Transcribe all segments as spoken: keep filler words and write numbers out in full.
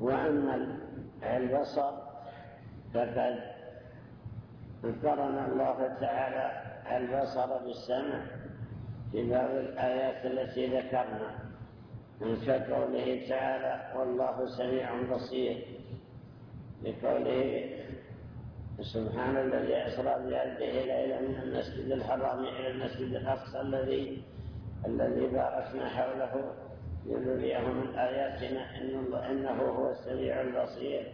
وأما البصر فقد قرن الله تعالى البصر بالسمع في بعض الآيات التي ذكرنا، كقوله تعالى والله سميع بصير، لقوله سبحان الذي أسرى بعبده ليلا من المسجد الحرام إلى المسجد الأقصى الذي الذي باركنا حوله لنريه من آياتنا إنه هو السميع البصير.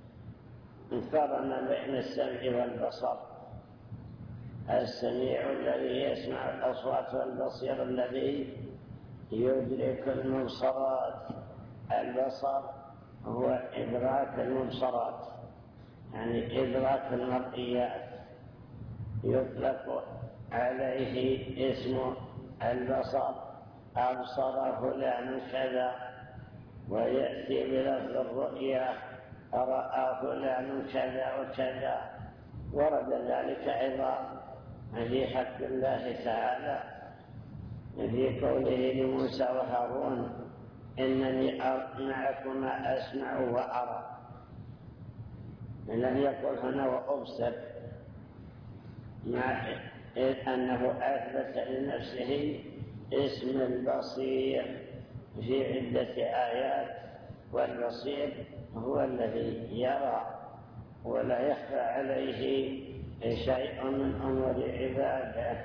قرن بين السمع والبصر، السميع الذي يسمع الأصوات والبصير الذي يدرك المبصرات. البصر هو إدراك المبصرات، يعني إدراك المرئيات، يطلق عليه اسم البصر، أبصر فلان كذا، ويأتي بلفظ الرؤيا رأى فلان كذا وكذا. ورد ذلك أيضا في حق الله تعالى في قوله لموسى وهارون إنني معكما أسمع وأرى، لم يقل هنا وأبصر، مع أنه أثبت لنفسه اسم البصير في عدة آيات، والبصير هو الذي يرى ولا يخفى عليه شيء من أمور عباده.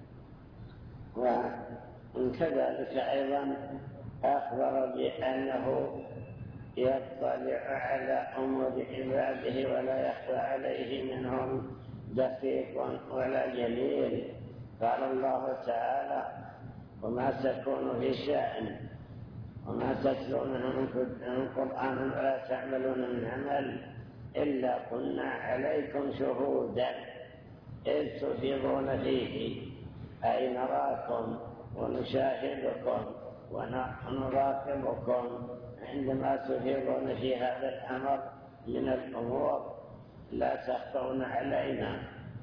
وكذلك أيضا أخبر بأنه يطلع على أمور عباده ولا يخفى عليه منهم دقيق ولا جليل. قال الله تعالى وما تكون في شأن وما تتلون من قرآن ولا تعملون من عمل إلا كنا عليكم شهودا إذ تفيضون فيه، أي نراكم ونشاهدكم ونراقبكم عندما تفيضون في هذا الأمر من الأمور لا تخفون علينا.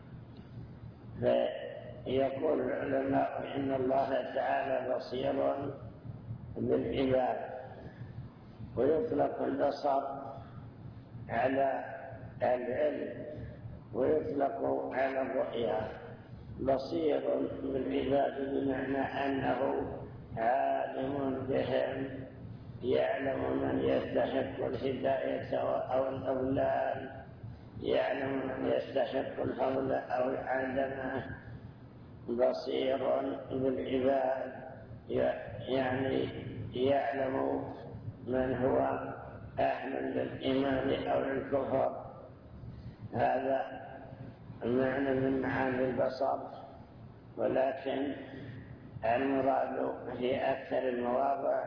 فيقول العلماء إن الله تعالى بصير بالعباد، ويطلق البصر على العلم ويطلق على الرؤيا. بصير بالعباد بمعنى أنه عالم بهم، يعلم من يستحق الهداية أو الأضلال، يعلم من يستحق الفضل أو العدم. بصير بالعباد يعني يعلم من هو أهل للإيمان أو للكفر. هذا المعنى من معاني البصر، ولكن المراد في أكثر المواضع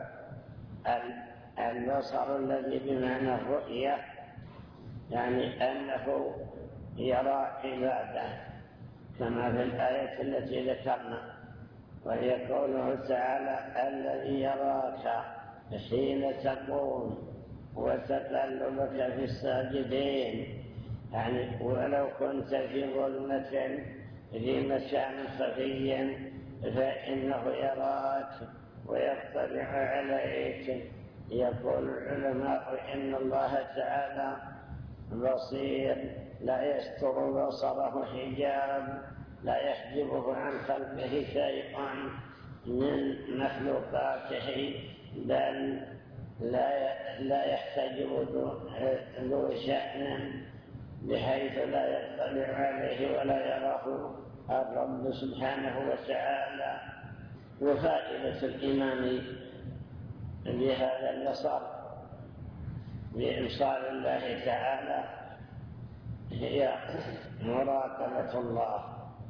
البصر الذي بمعنى الرؤية، يعني أنه يرى عباده كما في الآية التي ذكرنا، وهي قوله تعالى الذي يراك حين تقوم وتقلبك في الساجدين، يعني ولو كنت في ظلمة في مكان خفي فإنه يراك ويطلع عليك. يقول العلماء إن الله تعالى بصير لا يستر بصره حجاب، لا يحجبه عن خلقه شيء من مخلوقاته، بل لا لا يحتجب ذو شأن بحيث لا يطلع عليه ولا يراه الرب سبحانه وتعالى. وفائدة الإيمان بهذا البصر بإبصار الله تعالى هي مراقبة الله،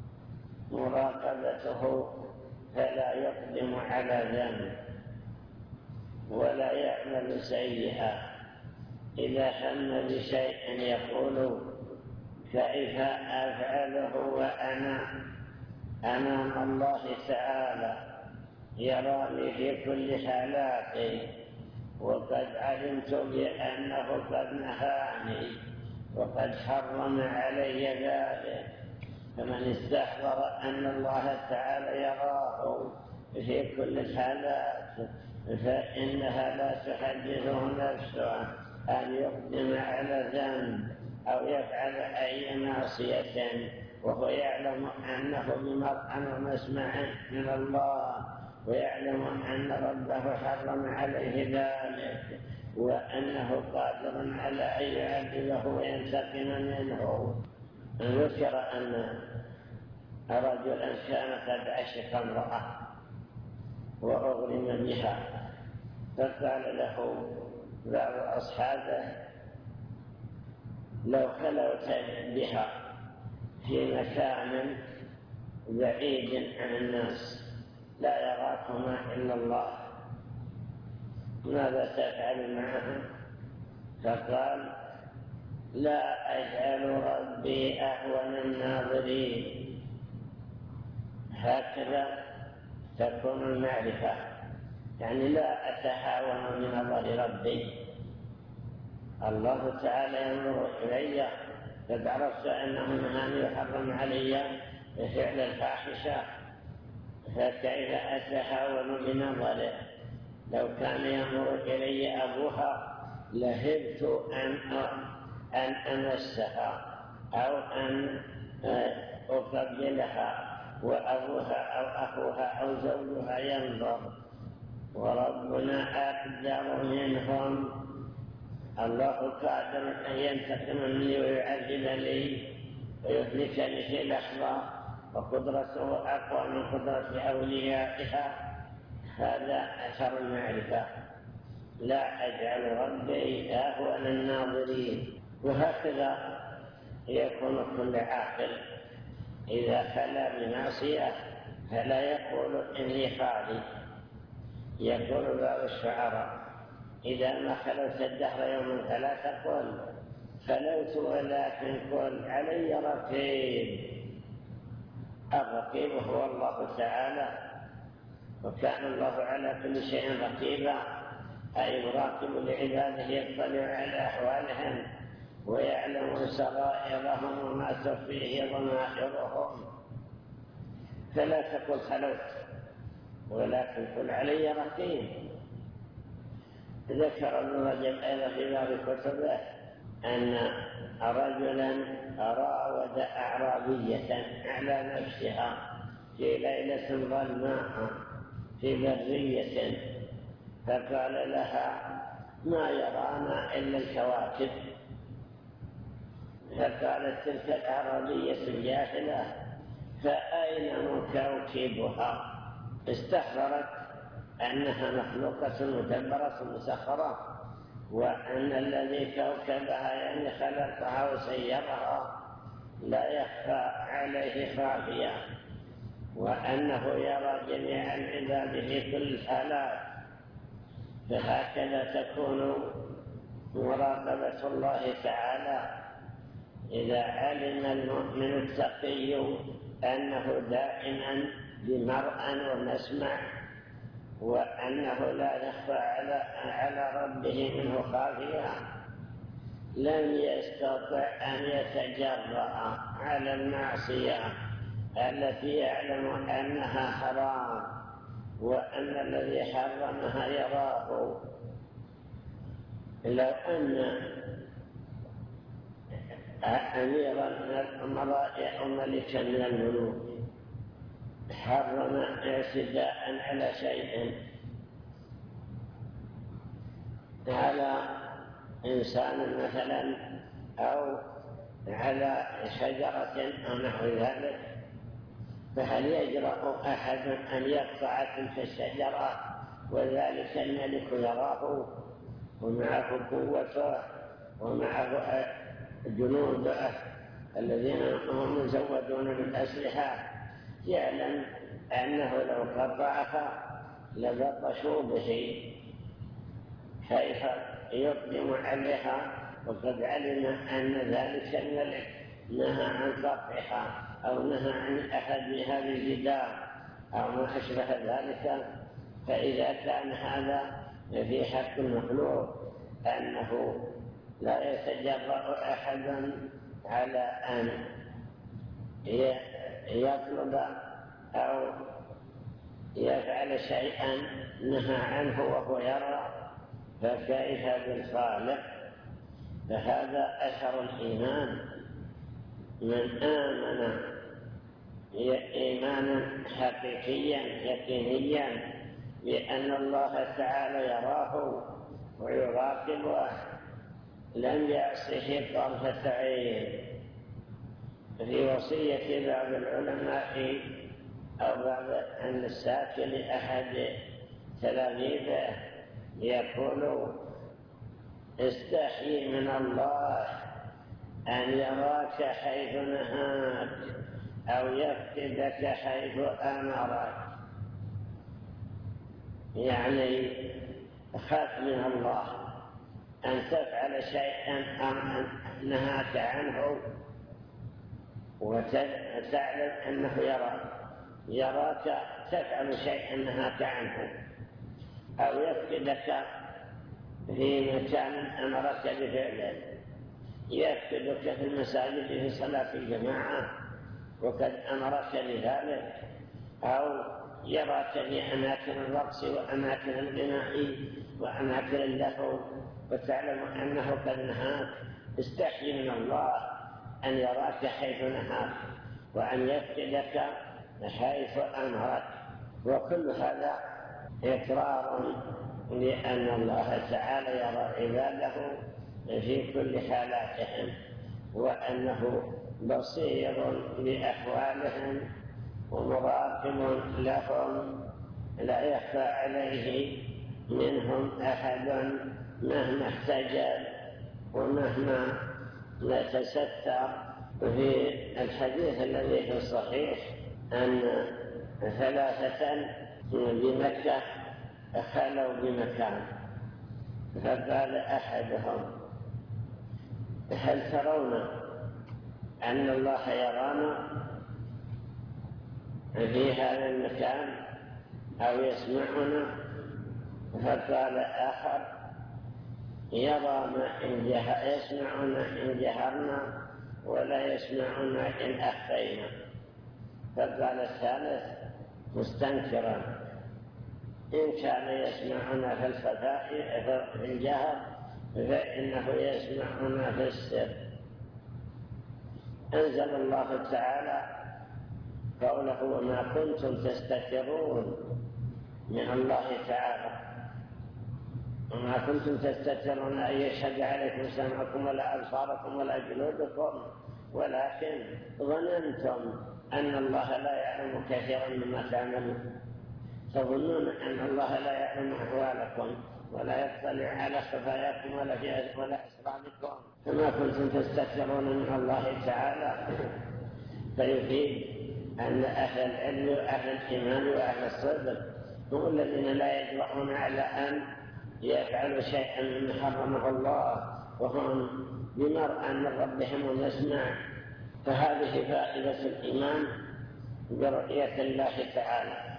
مراقبته فلا يقدم على ذنب ولا يعمل سيئا. إذا هم بشيء يقول كيف أفعله وأنا أمام الله تعالى يراني في كل حالاتي، وقد علمت بأنه قد نهاني وقد حرم علي ذلك. فمن استحضر أن الله تعالى يراه في كل الحالات فإنها لا تحدثه نفسه أن يقدم على ذنب أو يفعل أي معصية وهو يعلم أنه بمرأى ومسمع من الله، ويعلم أن ربه حرم عليه ذلك، وأنه قادر على أن يعذبه وينتقم منه. ذكر أن رجلا كان قد عشق امرأة وأغرم بها، فقال له بعض أصحابه: لو خلوت بها في مكان بعيد عن الناس لا يراكما إلا الله ماذا تفعل معها؟ فقال: لا أجعل ربي أهون الناظرين. هكذا تكون المعرفة، يعني لا أتهاون من نظر ربي، الله تعالى ينظر إلي، قد عرفت أنه نهاني يحرم علي فعل الفاحشة، فكيف أتهاون بنظره؟ لو كان ينظر إلي أبوها لهبت أن أن أمسها أو أن أقبلها، وأبوها أو أخوها أو زوجها ينظر، وربنا أقدر منهم. الله قادر أن ينتقم مني ويعذبني ويهلكني في لحظة، وقدرته أقوى من قدرة أوليائها. هذا أثر المعرفة. لا أجعل ربي أهون الناظرين. وهكذا يكون كل عاقل إذا خلا بمعصية فلا يقول إني خالي. يقول بعض الشعراء: إذا ما خلوت الدهر يوما فلا تقل خلوت ولكن قل علي رقيب. الرقيب هو الله تعالى، وكان الله على كل شيء رقيبا، أي مراقب لعباده، يطلع على أحوالهم ويعلم سرائرهم وما تخفيه ضمائرهم. فلا تقل خلوت ولكن قل علي رقيب. ذكر ابن رجب أيضا في بعض كتبه أن رجلا راود أعرابية على نفسها في ليلة ظلماء في برية، فقال لها: ما يرانا إلا الكواكب. فقالت تلك الأعرابية الجاهلة: فأين مكوكبها؟ استحضرت أنها مخلوقة مدبرة مسخرة، وأن الذي كوكبها يعني خلقها وسيرها لا يخفى عليه خافية، وأنه يرى جميع العباد في كل الحالات. فهكذا تكون مراقبة الله تعالى. إذا علم المؤمن التقي أنه دائما بمرأى ومسمع، وأنه لا يخفى على على ربه منه خافية، لم يستطع أن يتجرأ على المعصية التي يعلم أنها حرام، وأن الذي حرمها يراه. لو أن أميرا من الأمراء أو ملكا من الملوك حرم اعتداء على شيء، على إنسان مثلا أو على شجرة أو نحو ذلك، فهل يجرأ أحد أن يقطع تلك الشجرة وذلك الملك يراه ومعه قوته ومعه جنوده الذين هم مزودون بالأسلحة، يعلم أنه لو قطعها لبطشوا به، كيف يقدم عليها وقد علم أن ذلك الملك نهى عن قطعها أو نهى عن أخذها بالجدار أو ما أشبه ذلك. فإذا كان هذا في حق المخلوق أنه لا يتجرأ أحد على أن يطلب أو يفعل شيئا نهى عنه وهو يرى، فكيف بالخالق فهذا أثر الإيمان. من آمن إيمانا حقيقيا يقينيا بأن الله تعالى يراه ويراقبه لم يعصه طرفة عين. في وصية بعض العلماء أو بعض النساك لأحد تلاميذه يقول: استحي من الله أن يراك حيث نهاك أو يفقدك حيث أمرك. يعني خاف من الله أن تفعل شيئا نهاك عنه وتعلم أنه يراك يراك تفعل شيئا نهاك عنه، أو يفقدك في مكان أمرك بفعله. يفقدك في المساجد في صلاة الجماعة وقد أمرك بذلك، أو يراك في أماكن الرقص وأماكن الغناء وأماكن اللهو وتعلم أنه قد نهاك. استحي من الله أن يراك حيث نهاك وأن يفقدك حيث أمرك. وكل هذا إقرار لأن الله تعالى يرى عباده في كل حالاتهم، وأنه بصير بأحوالهم ومراقب لهم، لا يخفى عليه منهم أحد مهما احتجب ومهما تستر. في الحديث الذي في الصحيح أن ثلاثة بمكة خلوا بمكان، فقال أحدهم: هل ترون أن الله يرانا في هذا المكان أو يسمعنا؟ فقال آخر: يرانا إن يسمعنا إن جهرنا ولا يسمعنا إن أخفينا. فقال الثالث مستنكرا: إن كان يسمعنا في الخفاء في الجهر فإنه يسمعنا في السر. أنزل الله تعالى قوله: وما كنتم تستترون من الله تعالى، وما كنتم تستترون أن يشهد عليكم سمعكم ولا أبصاركم ولا جلودكم، ولكن ظننتم أن الله لا يعلم كثيرا مما تعملون. تظنون أن الله لا يعلم أحوالكم ولا يطلع على خفاياكم ولا في ولا أسراركم، فما كنتم تستترون من الله تعالى. فيفيد أن أهل العلم وأهل الإيمان وأهل الصدق هم الذين لا يجرؤون على أن يفعلوا شيئا مما حرمه الله، وهم بمرء من ربهم ومسمع. فهذه فائدة الإيمان برؤية الله تعالى.